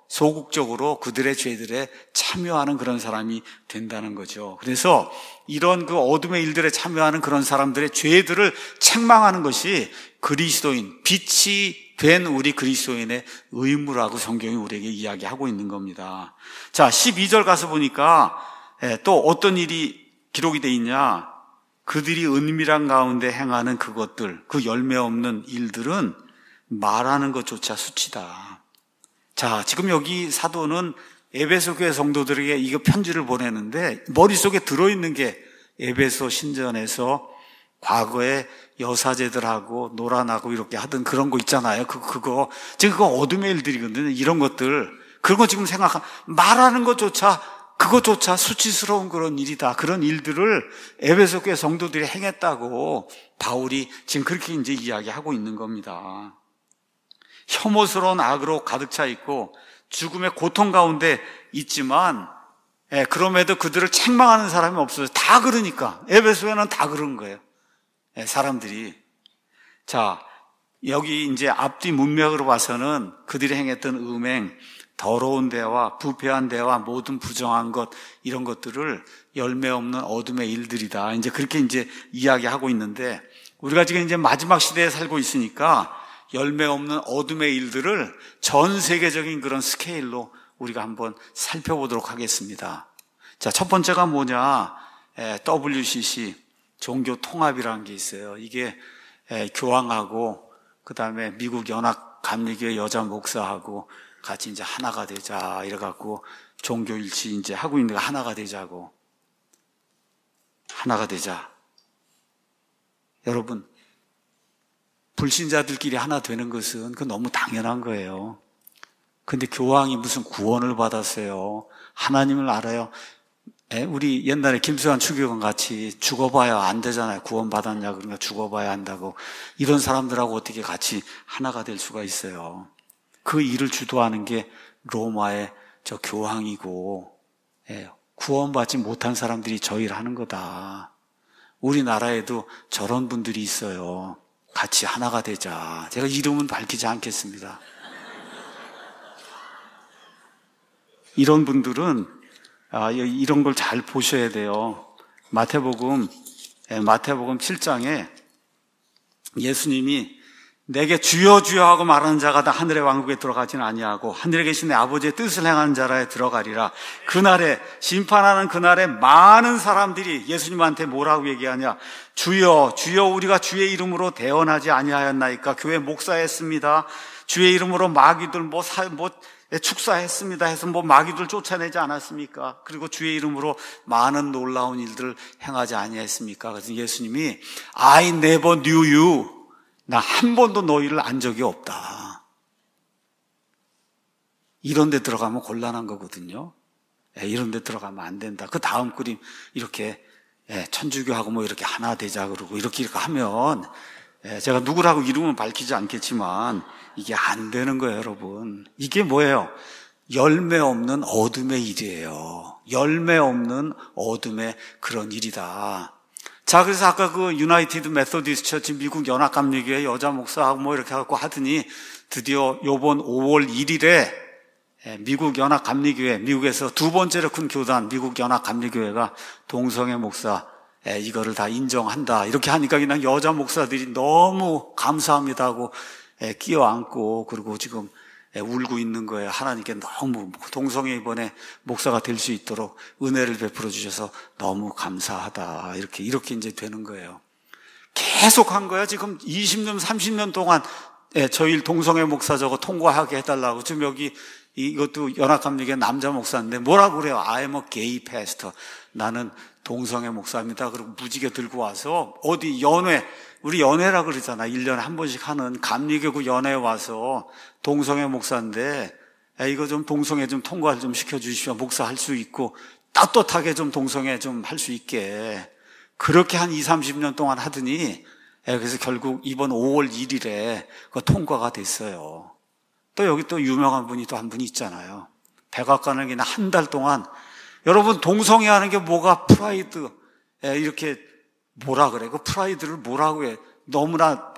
소극적으로 그들의 죄들에 참여하는 그런 사람이 된다는 거죠. 그래서 이런 그 어둠의 일들에 참여하는 그런 사람들의 죄들을 책망하는 것이 그리스도인, 빛이 된 우리 그리스도인의 의무라고 성경이 우리에게 이야기하고 있는 겁니다. 자, 십이 절 가서 보니까 또 어떤 일이 기록이 돼 있냐? 그들이 은밀한 가운데 행하는 그것들, 그 열매 없는 일들은 말하는 것조차 수치다. 자, 지금 여기 사도는 에베소 교회 성도들에게 이거 편지를 보내는데 머릿속에 들어있는 게 에베소 신전에서 과거에 여사제들하고 노란하고 이렇게 하던 그런 거 있잖아요. 그, 그거. 지금 그거 어둠의 일들이거든요. 이런 것들. 그런 거 지금 생각하, 말하는 것조차, 그것조차 수치스러운 그런 일이다. 그런 일들을 에베소 교회 성도들이 행했다고 바울이 지금 그렇게 이제 이야기하고 있는 겁니다. 혐오스러운 악으로 가득 차 있고 죽음의 고통 가운데 있지만, 예, 그럼에도 그들을 책망하는 사람이 없어요. 다 그러니까. 에베소에는 다 그런 거예요. 예, 사람들이. 자, 여기 이제 앞뒤 문맥으로 봐서는 그들이 행했던 음행, 더러운 대화, 부패한 대화, 모든 부정한 것, 이런 것들을 열매 없는 어둠의 일들이다. 이제 그렇게 이제 이야기하고 있는데, 우리가 지금 이제 마지막 시대에 살고 있으니까 열매 없는 어둠의 일들을 전 세계적인 그런 스케일로 우리가 한번 살펴보도록 하겠습니다. 자, 첫 번째가 뭐냐? 에, 더블유씨씨, 종교 통합이라는 게 있어요. 이게 에, 교황하고 그 다음에 미국 연합 감리교회 여자 목사하고 같이 이제 하나가 되자 이래갖고 종교 일치 이제 하고 있는 거 하나가 되자고 하나가 되자. 여러분, 불신자들끼리 하나 되는 것은 그 너무 당연한 거예요. 근데 교황이 무슨 구원을 받았어요? 하나님을 알아요? 에? 우리 옛날에 김수환 추기관 같이 죽어봐야 안 되잖아요. 구원 받았냐 그러니까 죽어봐야 한다고. 이런 사람들하고 어떻게 같이 하나가 될 수가 있어요? 그 일을 주도하는 게 로마의 저 교황이고, 예, 구원받지 못한 사람들이 저 일을 하는 거다. 우리나라에도 저런 분들이 있어요. 같이 하나가 되자. 제가 이름은 밝히지 않겠습니다. 이런 분들은 아, 이런 걸 잘 보셔야 돼요. 마태복음, 예, 마태복음 칠 장에 예수님이 내게 주여 주여 하고 말하는 자가 다 하늘의 왕국에 들어가지는 아니하고 하늘에 계신 내 아버지의 뜻을 행하는 자라에 들어가리라. 그날에 심판하는 그날에 많은 사람들이 예수님한테 뭐라고 얘기하냐? 주여 주여 우리가 주의 이름으로 대언하지 아니하였나이까? 교회 목사했습니다. 주의 이름으로 마귀들 뭐, 사, 뭐 축사했습니다 해서 뭐 마귀들 쫓아내지 않았습니까? 그리고 주의 이름으로 많은 놀라운 일들을 행하지 아니했습니까? 그래서 예수님이 I never knew you. 나 한 번도 너희를 안 적이 없다. 이런 데 들어가면 곤란한 거거든요. 예, 이런 데 들어가면 안 된다. 그 다음 그림 이렇게 예, 천주교하고 뭐 이렇게 하나 되자 그러고 이렇게 이렇게 하면 예, 제가 누구라고 이름은 밝히지 않겠지만 이게 안 되는 거예요, 여러분. 이게 뭐예요? 열매 없는 어둠의 일이에요. 열매 없는 어둠의 그런 일이다. 자, 그래서 아까 그 유나이티드 메소디스트 처치 미국 연합감리교회 여자 목사하고 뭐 이렇게 하고 하더니 드디어 요번 오월 일일에 미국 연합감리교회, 미국에서 두 번째로 큰 교단 미국 연합감리교회가 동성애 목사 이거를 다 인정한다. 이렇게 하니까 그냥 여자 목사들이 너무 감사합니다 하고 끼어안고 그리고 지금 울고 있는 거예요. 하나님께 너무 동성애 이번에 목사가 될 수 있도록 은혜를 베풀어 주셔서 너무 감사하다. 이렇게 이렇게 이제 되는 거예요. 계속 한 거야. 지금 이십 년, 삼십 년 동안 저희 동성애 목사 저거 통과하게 해달라고. 지금 여기 이것도 연합감리교회 남자 목사인데 뭐라고 그래요? I'm a gay pastor. 나는 동성애 목사입니다. 그리고 무지개 들고 와서 어디 연회, 우리 연회라 그러잖아. 일 년에 한 번씩 하는 감리교구 연회에 와서 동성애 목사인데 이거 좀 동성애 좀 통과를 좀 시켜주십시오. 목사 할 수 있고 떳떳하게 좀 동성애 좀 할 수 있게. 그렇게 한 이삼십 년 동안 하더니 그래서 결국 이번 오월 일일에 그 통과가 됐어요. 또 여기 또 유명한 분이 또 한 분이 있잖아요. 백악관을 그냥 한 달 동안 여러분 동성애 하는 게 뭐가 프라이드 이렇게 뭐라 그래? 그 프라이드를 뭐라고 해? 너무나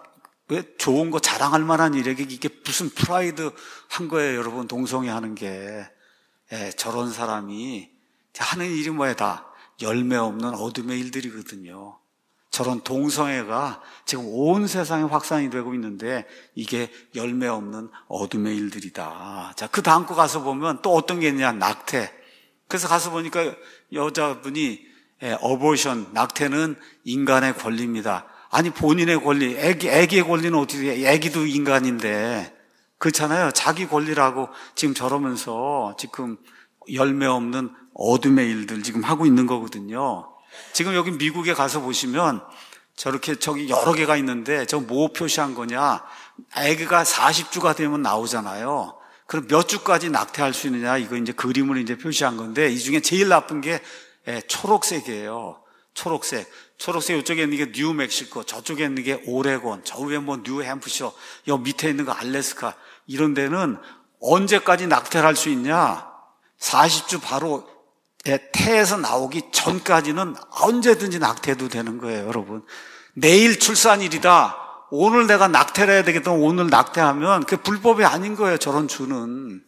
왜 좋은 거 자랑할 만한 일에게 이게 무슨 프라이드 한 거예요, 여러분. 동성애 하는 게. 예, 저런 사람이 하는 일이 뭐야? 다 열매 없는 어둠의 일들이거든요. 저런 동성애가 지금 온 세상에 확산이 되고 있는데 이게 열매 없는 어둠의 일들이다. 자, 그 다음 거 가서 보면 또 어떤 게 있냐? 낙태. 그래서 가서 보니까 여자분이 예, 어보션, 낙태는 인간의 권리입니다. 아니, 본인의 권리, 애기, 애기의 권리는 어떻게 해? 애기도 인간인데. 그렇잖아요. 자기 권리라고 지금 저러면서 지금 열매 없는 어둠의 일들 지금 하고 있는 거거든요. 지금 여기 미국에 가서 보시면 저렇게 저기 여러 개가 있는데 저 뭐 표시한 거냐? 애기가 사십 주가 되면 나오잖아요. 그럼 몇 주까지 낙태할 수 있느냐? 이거 이제 그림을 이제 표시한 건데 이 중에 제일 나쁜 게 초록색이에요. 초록색. 초록색 이쪽에 있는 게 뉴멕시코, 저쪽에 있는 게 오레곤, 저 위에 뭐 뉴햄프셔, 여 밑에 있는 거 알래스카. 이런 데는 언제까지 낙태를 할 수 있냐? 사십 주 바로 태에서 나오기 전까지는 언제든지 낙태도 되는 거예요, 여러분. 내일 출산일이다. 오늘 내가 낙태를 해야 되겠다. 오늘 낙태하면 그게 불법이 아닌 거예요, 저런 주는.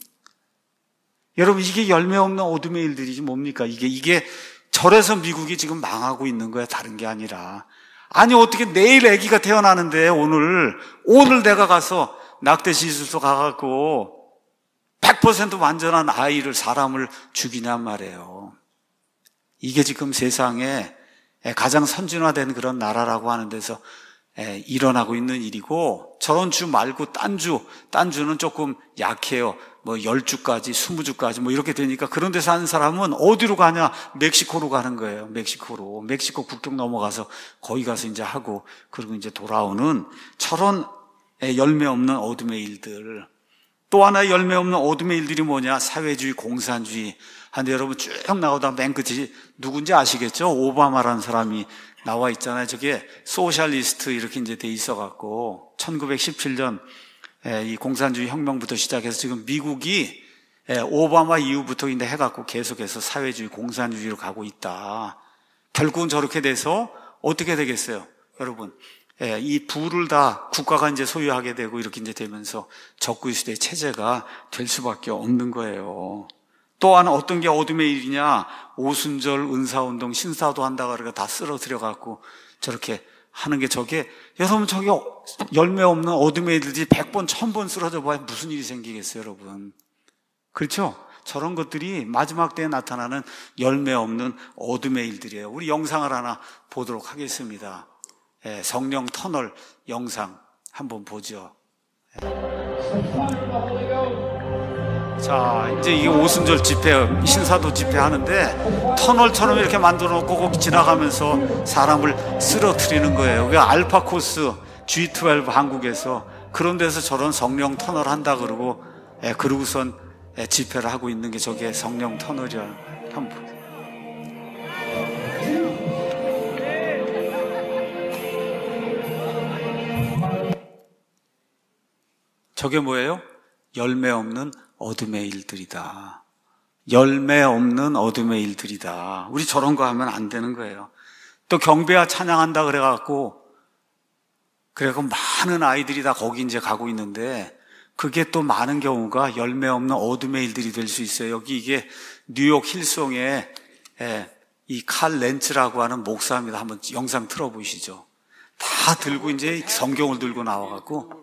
여러분, 이게 열매 없는 어둠의 일들이지 뭡니까? 이게, 이게 절에서 미국이 지금 망하고 있는 거야, 다른 게 아니라. 아니, 어떻게 내일 아기가 태어나는데 오늘, 오늘 내가 가서 낙태 시술소 가갖고 백 퍼센트 완전한 아이를, 사람을 죽이냔 말이에요. 이게 지금 세상에 가장 선진화된 그런 나라라고 하는 데서 일어나고 있는 일이고, 저런 주 말고 딴 주, 딴 주는 조금 약해요. 뭐 열 주까지, 스무 주까지 뭐 이렇게 되니까 그런 데 사는 사람은 어디로 가냐? 멕시코로 가는 거예요. 멕시코로. 멕시코 국경 넘어가서 거기 가서 이제 하고, 그리고 이제 돌아오는 저런 열매 없는 어둠의 일들. 또 하나의 열매 없는 어둠의 일들이 뭐냐? 사회주의, 공산주의. 한데 여러분 쭉 나오다 맨 끝이 누군지 아시겠죠? 오바마라는 사람이 나와 있잖아요. 저게 소셜리스트 이렇게 이제 돼 있어갖고 천구백십칠 년 이 공산주의 혁명부터 시작해서 지금 미국이 오바마 이후부터 이제 해갖고 계속해서 사회주의, 공산주의로 가고 있다. 결국은 저렇게 돼서 어떻게 되겠어요, 여러분? 이 부를 다 국가가 이제 소유하게 되고 이렇게 이제 되면서 적구의 시대 체제가 될 수밖에 없는 거예요. 또한 어떤 게 어둠의 일이냐? 오순절, 은사운동, 신사도 한다고 그러니까 다 쓰러뜨려 갖고 저렇게 하는 게 저게, 여러분 저게 열매 없는 어둠의 일들이 백 번, 천 번 쓰러져 봐야 무슨 일이 생기겠어요, 여러분. 그렇죠? 저런 것들이 마지막 때에 나타나는 열매 없는 어둠의 일들이에요. 우리 영상을 하나 보도록 하겠습니다. 예, 성령 터널 영상 한번 보죠. 자, 이제 이게 오순절 집회, 신사도 집회 하는데 터널처럼 이렇게 만들어 놓고 거기 지나가면서 사람을 쓰러뜨리는 거예요. 그게 알파 코스 지 십이 한국에서 그런 데서 저런 성령 터널 한다 그러고, 예, 그러고선 예, 집회를 하고 있는 게 저게 성령 터널이야. 한번 보세요. 저게 뭐예요? 열매 없는 어둠의 일들이다. 열매 없는 어둠의 일들이다. 우리 저런 거 하면 안 되는 거예요. 또 경배와 찬양한다 그래갖고, 그래갖고 많은 아이들이 다 거기 이제 가고 있는데, 그게 또 많은 경우가 열매 없는 어둠의 일들이 될 수 있어요. 여기 이게 뉴욕 힐송에 이 칼 렌츠라고 하는 목사입니다. 한번 영상 틀어보시죠. 다 들고 이제 성경을 들고 나와갖고,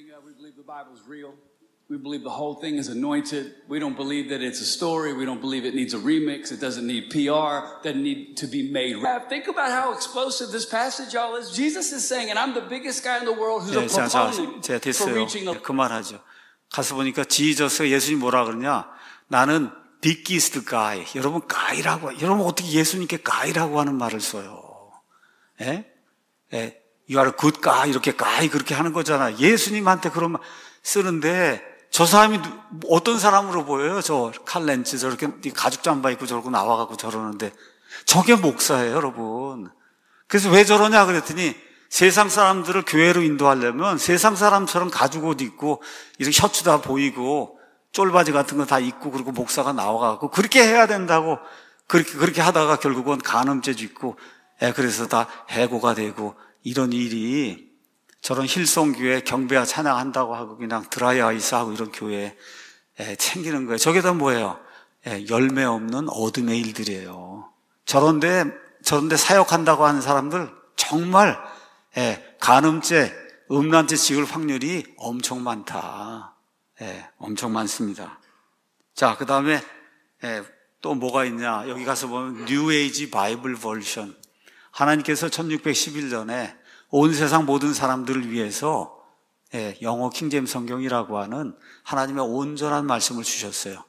We believe the whole thing is anointed. We don't believe that it's a story. We don't believe it needs a remix. It doesn't need P R. It doesn't need to be made. Think about how explosive this passage all is. Jesus is saying, and I'm the biggest guy in the world who's 네, a 자, 자, proponent 자, 됐어요. for reaching a... 네, 그만하죠. 가서 보니까 지저스 예수님 뭐라 그러냐? 나는 biggest guy. 여러분 가이라고, 여러분 어떻게 예수님께 가이라고 하는 말을 써요? 예? 예. You are a good guy. 이렇게 가이 그렇게 하는 거잖아. 예수님한테 그런 말 쓰는데, 저 사람이 어떤 사람으로 보여요? 저 칼렌츠 저렇게 가죽 잠바 입고 저러고 나와갖고 저러는데 저게 목사예요, 여러분. 그래서 왜 저러냐 그랬더니 세상 사람들을 교회로 인도하려면 세상 사람처럼 가죽 옷 입고 이렇게 셔츠 다 보이고 쫄바지 같은 거 다 입고 그리고 목사가 나와갖고 그렇게 해야 된다고 그렇게 그렇게 하다가 결국은 간음죄 짓고 예, 그래서 다 해고가 되고 이런 일이 저런 힐송교회 경배와 찬양한다고 하고 그냥 드라이아이스 하고 이런 교회에 챙기는 거예요. 저게 다 뭐예요? 열매 없는 어둠의 일들이에요. 저런데 저런데 사역한다고 하는 사람들 정말 간음죄, 음란죄 지을 확률이 엄청 많다. 엄청 많습니다. 자, 그 다음에 또 뭐가 있냐? 여기 가서 보면 뉴 에이지 바이블 버전. 하나님께서 천육백십일 년에 온 세상 모든 사람들을 위해서 영어 킹제임스 성경이라고 하는 하나님의 온전한 말씀을 주셨어요.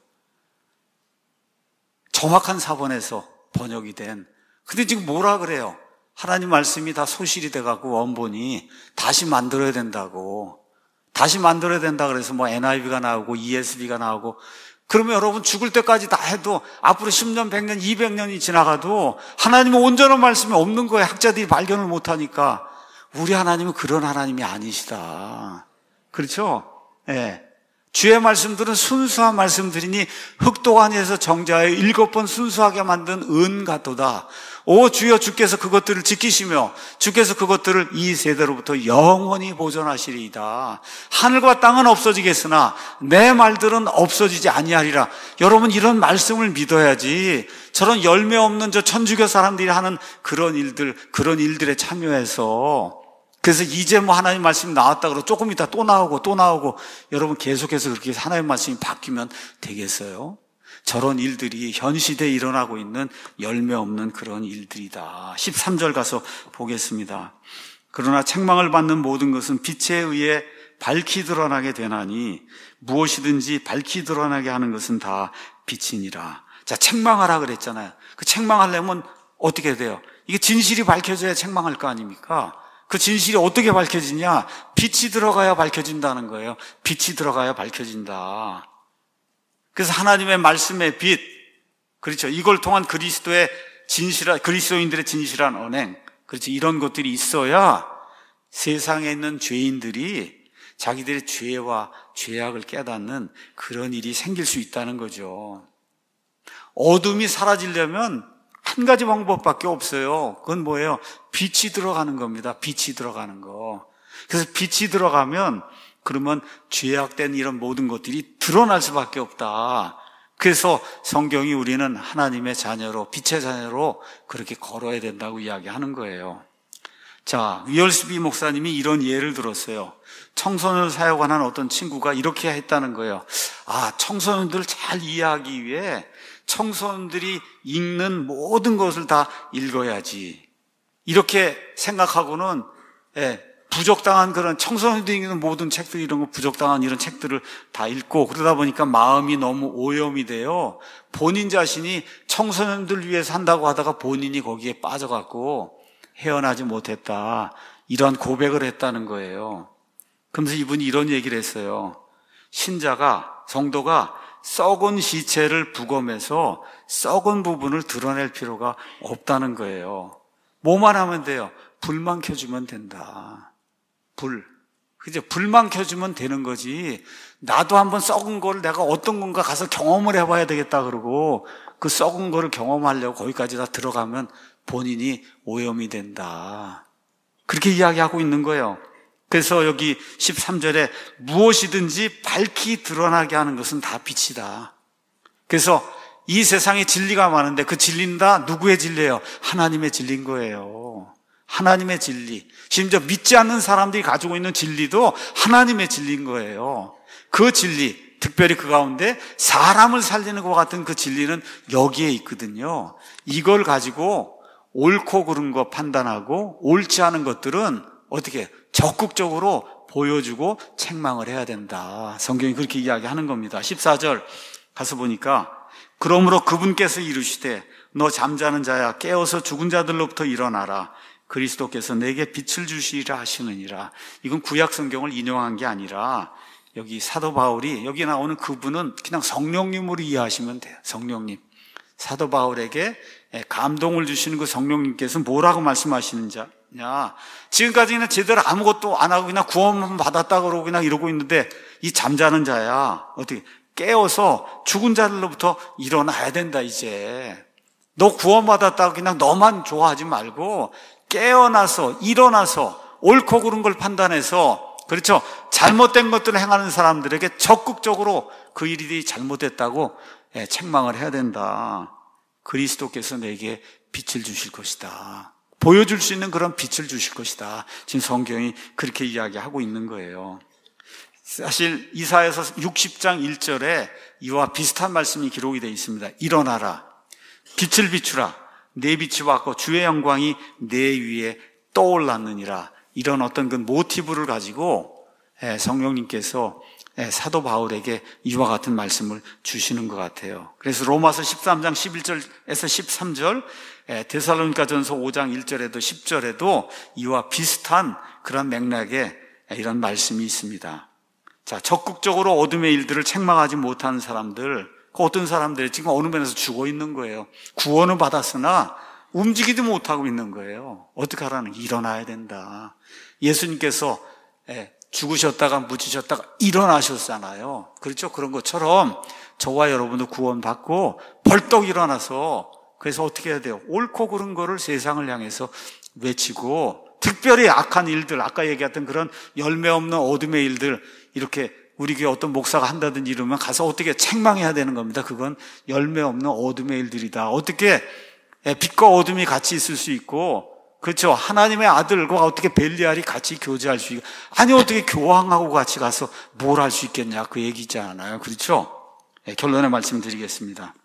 정확한 사본에서 번역이 된. 근데 지금 뭐라 그래요? 하나님 말씀이 다 소실이 돼갖고 원본이 다시 만들어야 된다고. 다시 만들어야 된다 그래서 뭐 엔아이브이가 나오고 이에스비가 나오고. 그러면 여러분 죽을 때까지 다 해도 앞으로 십 년, 백 년, 이백 년이 지나가도 하나님은 온전한 말씀이 없는 거예요. 학자들이 발견을 못하니까. 우리 하나님은 그런 하나님이 아니시다. 그렇죠? 예. 네. 주의 말씀들은 순수한 말씀들이니 흑도가니에서 정자에 일곱 번 순수하게 만든 은 같도다. 오 주여 주께서 그것들을 지키시며 주께서 그것들을 이 세대로부터 영원히 보존하시리이다. 하늘과 땅은 없어지겠으나 내 말들은 없어지지 아니하리라. 여러분 이런 말씀을 믿어야지 저런 열매 없는 저 천주교 사람들이 하는 그런 일들 그런 일들에 참여해서 그래서 이제 뭐 하나님 말씀이 나왔다 그러고 조금 이따 또 나오고 또 나오고 여러분 계속해서 그렇게 하나님 말씀이 바뀌면 되겠어요? 저런 일들이 현 시대에 일어나고 있는 열매 없는 그런 일들이다. 십삼 절 가서 보겠습니다. 그러나 책망을 받는 모든 것은 빛에 의해 밝히 드러나게 되나니 무엇이든지 밝히 드러나게 하는 것은 다 빛이니라. 자, 책망하라 그랬잖아요. 그 책망하려면 어떻게 돼요? 이게 진실이 밝혀져야 책망할 거 아닙니까? 그 진실이 어떻게 밝혀지냐? 빛이 들어가야 밝혀진다는 거예요. 빛이 들어가야 밝혀진다. 그래서 하나님의 말씀의 빛, 그렇죠. 이걸 통한 그리스도의 진실한, 그리스도인들의 진실한 언행, 그렇죠. 이런 것들이 있어야 세상에 있는 죄인들이 자기들의 죄와 죄악을 깨닫는 그런 일이 생길 수 있다는 거죠. 어둠이 사라지려면 한 가지 방법밖에 없어요. 그건 뭐예요? 빛이 들어가는 겁니다. 빛이 들어가는 거. 그래서 빛이 들어가면 그러면 죄악된 이런 모든 것들이 드러날 수밖에 없다. 그래서 성경이 우리는 하나님의 자녀로, 빛의 자녀로 그렇게 걸어야 된다고 이야기하는 거예요. 자, 위얼스비 목사님이 이런 예를 들었어요. 청소년을 사역하는 어떤 친구가 이렇게 했다는 거예요. 아, 청소년들을 잘 이해하기 위해 청소년들이 읽는 모든 것을 다 읽어야지. 이렇게 생각하고는 예, 부적당한 그런 청소년들이 읽는 모든 책들 이런 거 부적당한 이런 책들을 다 읽고 그러다 보니까 마음이 너무 오염이 돼요. 본인 자신이 청소년들 위해서 한다고 하다가 본인이 거기에 빠져갖고 헤어나지 못했다. 이런 고백을 했다는 거예요. 그러면서 이분이 이런 얘기를 했어요. 신자가, 성도가 썩은 시체를 부검해서 썩은 부분을 드러낼 필요가 없다는 거예요. 뭐만 하면 돼요? 불만 켜주면 된다. 불. 그죠? 불만 켜주면 되는 거지. 나도 한번 썩은 거를 내가 어떤 건가 가서 경험을 해봐야 되겠다 그러고 그 썩은 거를 경험하려고 거기까지 다 들어가면 본인이 오염이 된다. 그렇게 이야기하고 있는 거예요. 그래서 여기 십삼 절에 무엇이든지 밝히 드러나게 하는 것은 다 빛이다. 그래서 이 세상에 진리가 많은데 그 진리는 다 누구의 진리예요? 하나님의 진리인 거예요. 하나님의 진리. 심지어 믿지 않는 사람들이 가지고 있는 진리도 하나님의 진리인 거예요. 그 진리, 특별히 그 가운데 사람을 살리는 것 같은 그 진리는 여기에 있거든요. 이걸 가지고 옳고 그른 거 판단하고 옳지 않은 것들은 어떻게 적극적으로 보여주고 책망을 해야 된다. 성경이 그렇게 이야기하는 겁니다. 십사 절 가서 보니까 그러므로 그분께서 이르시되 너 잠자는 자야 깨어서 죽은 자들로부터 일어나라. 그리스도께서 내게 빛을 주시리라 하시느니라. 이건 구약 성경을 인용한 게 아니라 여기 사도 바울이 여기 나오는 그분은 그냥 성령님으로 이해하시면 돼요. 성령님. 사도 바울에게 감동을 주시는 그 성령님께서 뭐라고 말씀하시는지 냐 지금까지는 제대로 아무것도 안 하고 그냥 구원만 받았다 그러고 그냥 이러고 있는데 이 잠자는 자야 어떻게 깨어서 죽은 자들로부터 일어나야 된다. 이제 너 구원받았다고 그냥 너만 좋아하지 말고 깨어나서 일어나서 옳고 그른 걸 판단해서, 그렇죠, 잘못된 것들을 행하는 사람들에게 적극적으로 그 일이 잘못됐다고 책망을 해야 된다. 그리스도께서 내게 빛을 주실 것이다. 보여줄 수 있는 그런 빛을 주실 것이다. 지금 성경이 그렇게 이야기하고 있는 거예요. 사실 이사야서 육십 장 일 절에 이와 비슷한 말씀이 기록이 되어 있습니다. 일어나라, 빛을 비추라, 내 빛이 왔고 주의 영광이 내 위에 떠올랐느니라. 이런 어떤 그 모티브를 가지고 성령님께서 사도 바울에게 이와 같은 말씀을 주시는 것 같아요. 그래서 로마서 십삼 장 십일 절에서 십삼 절, 데살로니가전서 오 장 일 절에도 십 절에도 이와 비슷한 그런 맥락의 이런 말씀이 있습니다. 자, 적극적으로 어둠의 일들을 책망하지 못하는 사람들, 그 어떤 사람들이 지금 어느 면에서 죽어 있는 거예요. 구원은 받았으나 움직이지 못하고 있는 거예요. 어떻게 하라는? 일어나야 된다. 예수님께서 죽으셨다가 묻히셨다가 일어나셨잖아요. 그렇죠? 그런 것처럼 저와 여러분도 구원받고 벌떡 일어나서, 그래서 어떻게 해야 돼요? 옳고 그른 거를 세상을 향해서 외치고, 특별히 악한 일들, 아까 얘기했던 그런 열매 없는 어둠의 일들, 이렇게 우리 교회 어떤 목사가 한다든지 이러면 가서 어떻게 책망해야 되는 겁니다. 그건 열매 없는 어둠의 일들이다. 어떻게 빛과 어둠이 같이 있을 수 있고, 그렇죠, 하나님의 아들과 어떻게 벨리알이 같이 교제할 수 있고, 아니 어떻게 교황하고 같이 가서 뭘 할 수 있겠냐, 그 얘기잖아요. 그렇죠? 네, 결론의 말씀 드리겠습니다.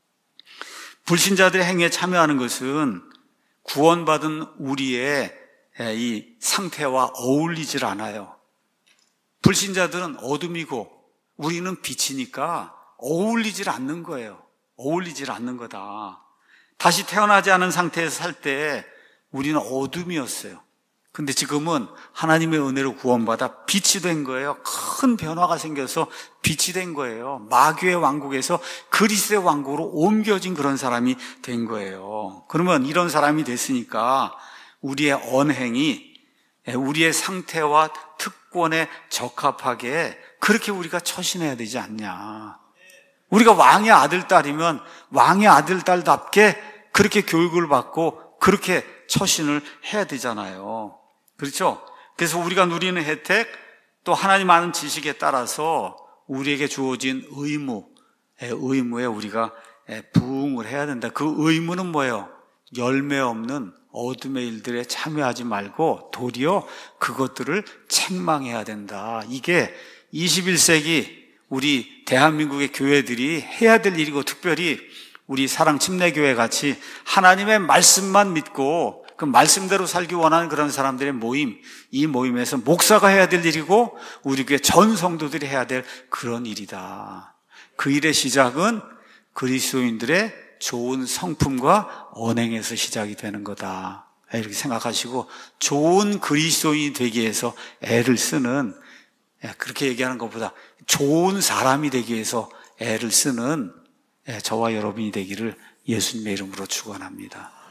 불신자들의 행위에 참여하는 것은 구원받은 우리의 이 상태와 어울리질 않아요. 불신자들은 어둠이고 우리는 빛이니까 어울리질 않는 거예요. 어울리질 않는 거다. 다시 태어나지 않은 상태에서 살 때 우리는 어둠이었어요. 근데 지금은 하나님의 은혜로 구원받아 빛이 된 거예요. 큰 변화가 생겨서 빛이 된 거예요. 마귀의 왕국에서 그리스도의 왕국으로 옮겨진 그런 사람이 된 거예요. 그러면 이런 사람이 됐으니까 우리의 언행이 우리의 상태와 특권에 적합하게 그렇게 우리가 처신해야 되지 않냐. 우리가 왕의 아들, 딸이면 왕의 아들, 딸답게 그렇게 교육을 받고 그렇게 처신을 해야 되잖아요. 그렇죠? 그래서 우리가 누리는 혜택, 또 하나님 아는 지식에 따라서 우리에게 주어진 의무, 의무에 우리가 부응을 해야 된다. 그 의무는 뭐예요? 열매 없는 어둠의 일들에 참여하지 말고 도리어 그것들을 책망해야 된다. 이게 이십일 세기 우리 대한민국의 교회들이 해야 될 일이고, 특별히 우리 사랑 침례교회 같이 하나님의 말씀만 믿고 그 말씀대로 살기 원하는 그런 사람들의 모임, 이 모임에서 목사가 해야 될 일이고 우리 교회 전 성도들이 해야 될 그런 일이다. 그 일의 시작은 그리스도인들의 좋은 성품과 언행에서 시작이 되는 거다. 이렇게 생각하시고 좋은 그리스도인이 되기 위해서 애를 쓰는, 그렇게 얘기하는 것보다 좋은 사람이 되기 위해서 애를 쓰는 저와 여러분이 되기를 예수님의 이름으로 축원합니다.